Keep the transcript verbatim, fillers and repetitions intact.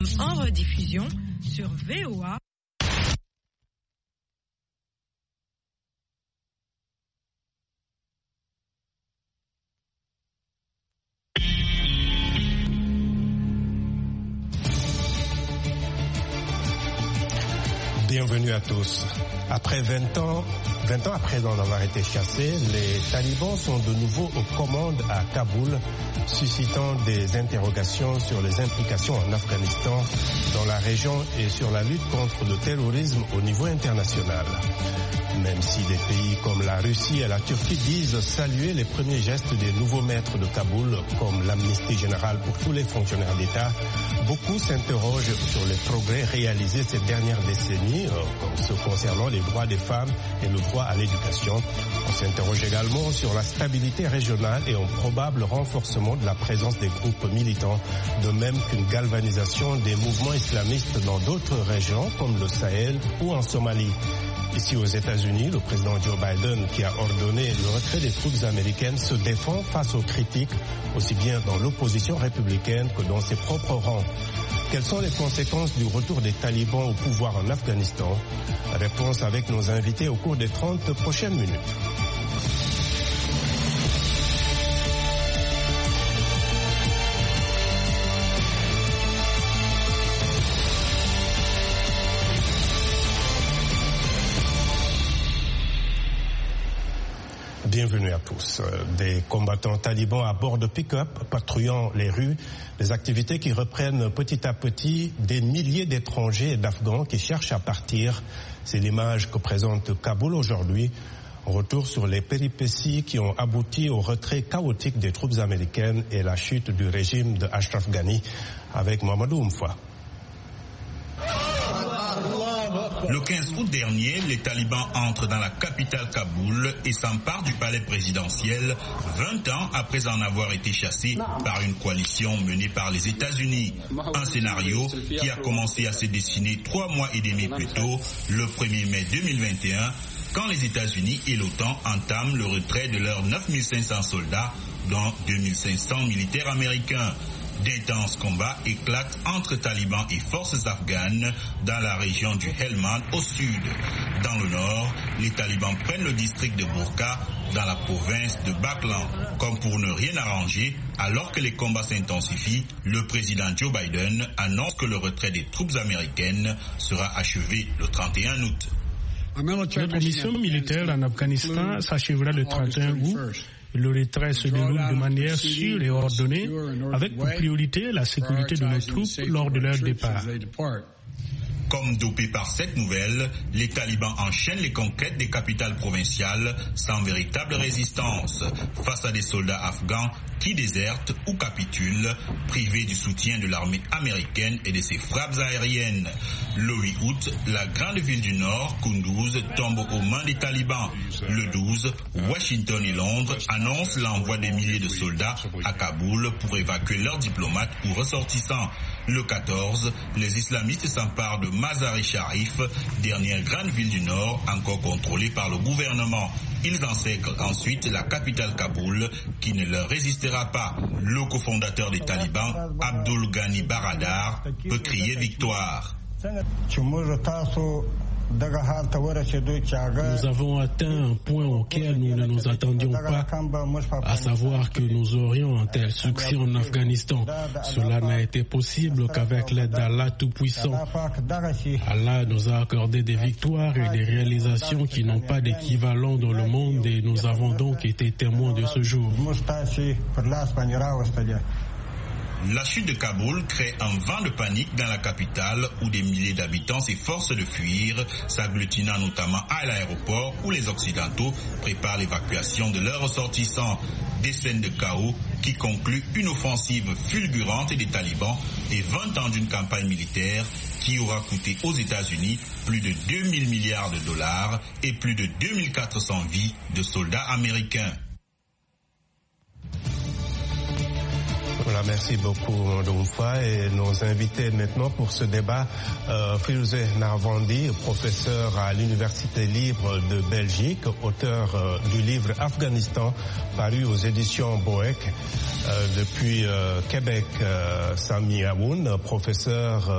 En rediffusion sur V O A. Bienvenue à tous. Après vingt ans, vingt ans après en avoir été chassés, les talibans sont de nouveau aux commandes à Kaboul, suscitant des interrogations sur les implications en Afghanistan, dans la région et sur la lutte contre le terrorisme au niveau international. Même si des pays comme la Russie et la Turquie disent saluer les premiers gestes des nouveaux maîtres de Kaboul, comme l'amnistie générale pour tous les fonctionnaires d'État, beaucoup s'interrogent sur les progrès réalisés ces dernières décennies, comme ceux concernant les droits des femmes et le droit à l'éducation. On s'interroge également sur la stabilité régionale et un probable renforcement de la présence des groupes militants, de même qu'une galvanisation des mouvements islamistes dans d'autres régions comme le Sahel ou en Somalie. Ici aux États-Unis, le président Joe Biden, qui a ordonné le retrait des troupes américaines, se défend face aux critiques, aussi bien dans l'opposition républicaine que dans ses propres rangs. Quelles sont les conséquences du retour des talibans au pouvoir en Afghanistan? Réponse avec nos invités au cours des trente prochaines minutes. Bienvenue à tous. Des combattants talibans à bord de pick-up patrouillant les rues, des activités qui reprennent petit à petit des milliers d'étrangers et d'Afghans qui cherchent à partir. C'est l'image que présente Kaboul aujourd'hui. Retour sur les péripéties qui ont abouti au retrait chaotique des troupes américaines et la chute du régime de Ashraf Ghani avec Mamadou Oumfa. Le quinze août dernier, les talibans entrent dans la capitale Kaboul et s'emparent du palais présidentiel, vingt ans après en avoir été chassés par une coalition menée par les États-Unis. Un scénario qui a commencé à se dessiner trois mois et demi plus tôt, le premier mai deux mille vingt et un, quand les États-Unis et l'OTAN entament le retrait de leurs neuf mille cinq cents soldats, dont deux mille cinq cents militaires américains. D'intenses combats éclatent entre talibans et forces afghanes dans la région du Helmand au sud. Dans le nord, les talibans prennent le district de Burqa dans la province de Baghlan. Comme pour ne rien arranger, alors que les combats s'intensifient, le président Joe Biden annonce que le retrait des troupes américaines sera achevé le trente et un août. Notre mission militaire en Afghanistan s'achèvera le trente et un août. Le retrait se déroule de manière sûre et ordonnée, avec pour priorité la sécurité de nos troupes lors de leur départ. Comme dopés par cette nouvelle, les talibans enchaînent les conquêtes des capitales provinciales sans véritable résistance, face à des soldats afghans qui désertent ou capitulent, privés du soutien de l'armée américaine et de ses frappes aériennes. Le huit août, la grande ville du Nord, Kunduz, tombe aux mains des talibans. Le douze, Washington et Londres annoncent l'envoi des milliers de soldats à Kaboul pour évacuer leurs diplomates ou ressortissants. Le quatorze, les islamistes s'emparent de Mazar-e Sharif, dernière grande ville du Nord encore contrôlée par le gouvernement. Ils encerclent ensuite la capitale Kaboul qui ne leur résistera pas. Le cofondateur des talibans, Abdul Ghani Baradar, peut crier victoire. Nous avons atteint un point auquel nous ne nous attendions pas, à savoir que nous aurions un tel succès en Afghanistan. Cela n'a été possible qu'avec l'aide d'Allah Tout-Puissant. Allah nous a accordé des victoires et des réalisations qui n'ont pas d'équivalent dans le monde et nous avons donc été témoins de ce jour. La chute de Kaboul crée un vent de panique dans la capitale où des milliers d'habitants s'efforcent de fuir, s'agglutinant notamment à l'aéroport où les Occidentaux préparent l'évacuation de leurs ressortissants. Des scènes de chaos qui concluent une offensive fulgurante des talibans et vingt ans d'une campagne militaire qui aura coûté aux États-Unis plus de deux mille milliards de dollars et plus de deux mille quatre cents vies de soldats américains. Voilà, Voilà, merci beaucoup Ndoumfa. Et nos invités maintenant pour ce débat, euh, Firouzeh Narvandi, professeur à l'Université libre de Belgique, auteur euh, du livre Afghanistan, paru aux éditions Boek. Euh, depuis euh, Québec, euh, Sami Aoun, professeur